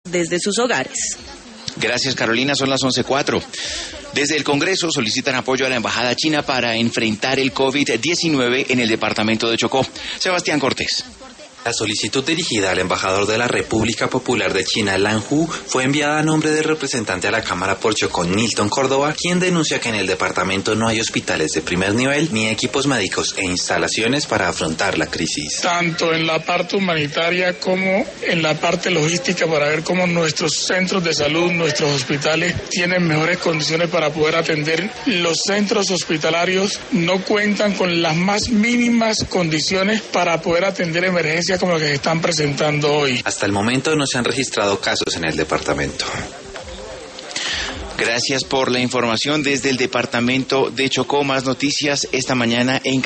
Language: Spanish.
desde sus hogares. Gracias, Carolina. Son las 11:04. Desde el Congreso solicitan apoyo a la Embajada China para enfrentar el COVID-19 en el departamento de Chocó. Sebastián Cortés. La solicitud dirigida al embajador de la República Popular de China, Lan Hu, fue enviada a nombre del representante a la Cámara por Chocó, Nilton Córdoba, quien denuncia que en el departamento no hay hospitales de primer nivel ni equipos médicos e instalaciones para afrontar la crisis. Tanto en la parte humanitaria como en la parte logística, para ver cómo nuestros centros de salud, nuestros hospitales tienen mejores condiciones para poder atender. Los centros hospitalarios no cuentan con las más mínimas condiciones para poder atender emergencias como las que se están presentando hoy. Hasta el momento no se han registrado casos en el departamento. Gracias por la información desde el departamento de Chocó. Más noticias esta mañana en